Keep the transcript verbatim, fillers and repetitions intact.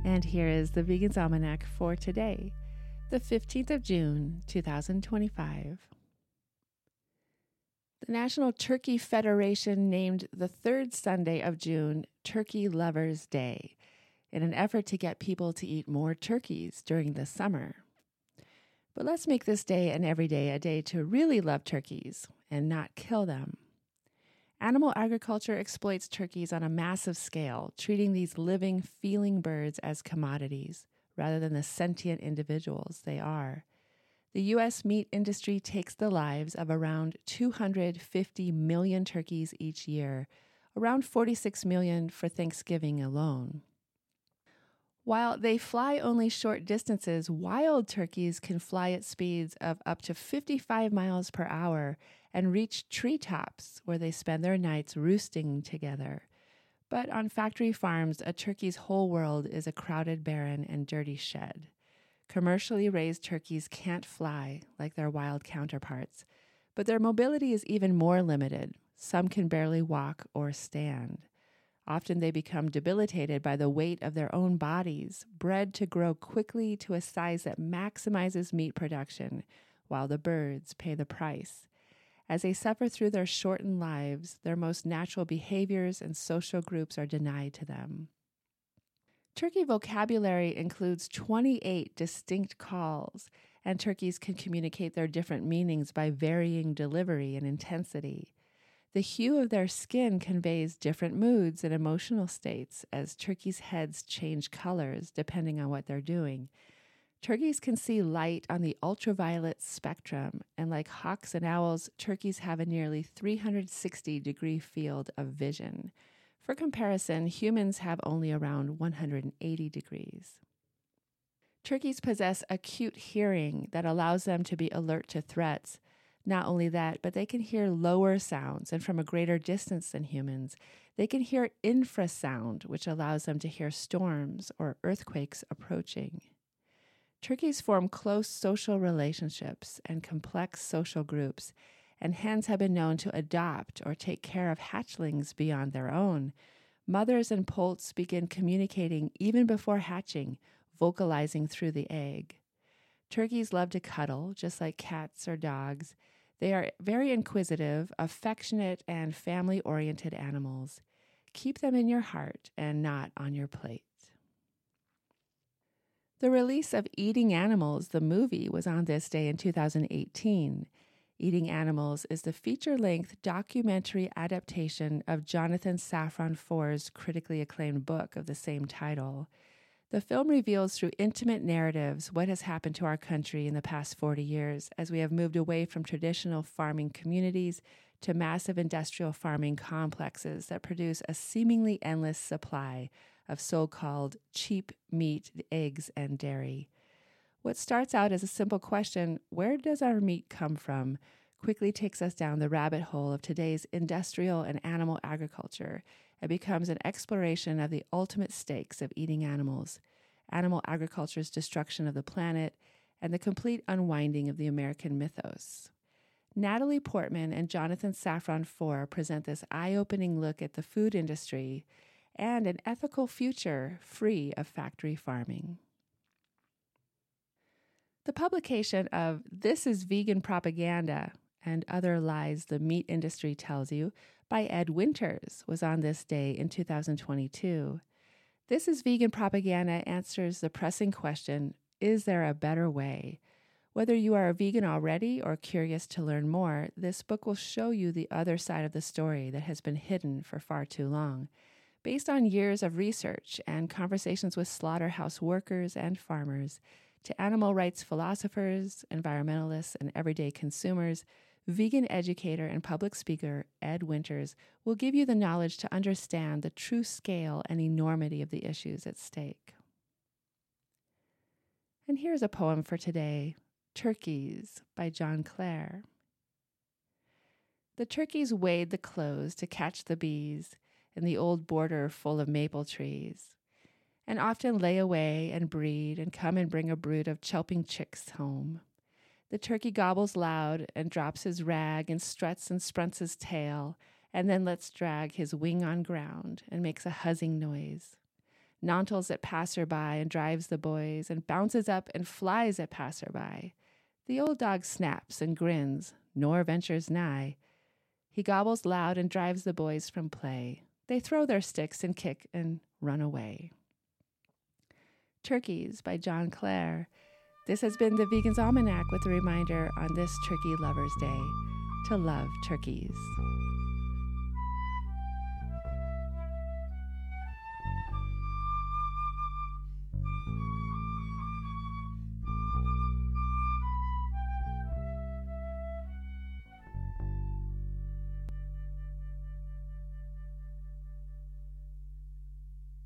And here is the Vegan's Almanac for today, the fifteenth of June, two thousand twenty-five. The National Turkey Federation named the third Sunday of June Turkey Lovers Day in an effort to get people to eat more turkeys during the summer. But let's make this day and every day a day to really love turkeys and not kill them. Animal agriculture exploits turkeys on a massive scale, treating these living, feeling birds as commodities rather than the sentient individuals they are. The U S meat industry takes the lives of around two hundred fifty million turkeys each year, around forty-six million for Thanksgiving alone. While they fly only short distances, wild turkeys can fly at speeds of up to fifty-five miles per hour and reach treetops where they spend their nights roosting together. But on factory farms, a turkey's whole world is a crowded barren and dirty shed. Commercially raised turkeys can't fly like their wild counterparts, but their mobility is even more limited. Some can barely walk or stand. Often they become debilitated by the weight of their own bodies, bred to grow quickly to a size that maximizes meat production, while the birds pay the price. As they suffer through their shortened lives, their most natural behaviors and social groups are denied to them. Turkey vocabulary includes twenty-eight distinct calls, and turkeys can communicate their different meanings by varying delivery and intensity. The hue of their skin conveys different moods and emotional states as turkeys' heads change colors depending on what they're doing. Turkeys can see light on the ultraviolet spectrum, and like hawks and owls, turkeys have a nearly three hundred sixty degree field of vision. For comparison, humans have only around one hundred eighty degrees. Turkeys possess acute hearing that allows them to be alert to threats. Not only that, but they can hear lower sounds, and from a greater distance than humans. They can hear infrasound, which allows them to hear storms or earthquakes approaching. Turkeys form close social relationships and complex social groups, and hens have been known to adopt or take care of hatchlings beyond their own. Mothers and poults begin communicating even before hatching, vocalizing through the egg. Turkeys love to cuddle, just like cats or dogs. They are very inquisitive, affectionate, and family-oriented animals. Keep them in your heart and not on your plate. The release of Eating Animals, the movie, was on this day in two thousand eighteen. Eating Animals is the feature-length documentary adaptation of Jonathan Safran Foer's critically acclaimed book of the same title. The film reveals through intimate narratives what has happened to our country in the past forty years as we have moved away from traditional farming communities to massive industrial farming complexes that produce a seemingly endless supply of so-called cheap meat, eggs, and dairy. What starts out as a simple question, where does our meat come from, quickly takes us down the rabbit hole of today's industrial and animal agriculture. It becomes an exploration of the ultimate stakes of eating animals, animal agriculture's destruction of the planet, and the complete unwinding of the American mythos. Natalie Portman and Jonathan Safran Foer present this eye-opening look at the food industry and an ethical future free of factory farming. The publication of This is Vegan Propaganda and Other Lies the Meat Industry Tells You by Ed Winters was on this day in two thousand twenty-two. This is Vegan Propaganda answers the pressing question, is there a better way? Whether you are a vegan already or curious to learn more, this book will show you the other side of the story that has been hidden for far too long. Based on years of research and conversations with slaughterhouse workers and farmers, to animal rights philosophers, environmentalists, and everyday consumers, vegan educator and public speaker Ed Winters will give you the knowledge to understand the true scale and enormity of the issues at stake. And here's a poem for today, Turkeys by John Clare. The turkeys wade the close to catch the bees in the old border full of maple trees, and often lay away and breed and come and bring a brood of chirping chicks home. The turkey gobbles loud and drops his rag and struts and sprunts his tail, and then lets drag his wing on ground and makes a huzzing noise. Nontles at passerby and drives the boys, and bounces up and flies at passerby. The old dog snaps and grins, nor ventures nigh. He gobbles loud and drives the boys from play. They throw their sticks and kick and run away. Turkeys by John Clare. This has been the Vegan's Almanac with a reminder on this Turkey Lovers Day to love turkeys.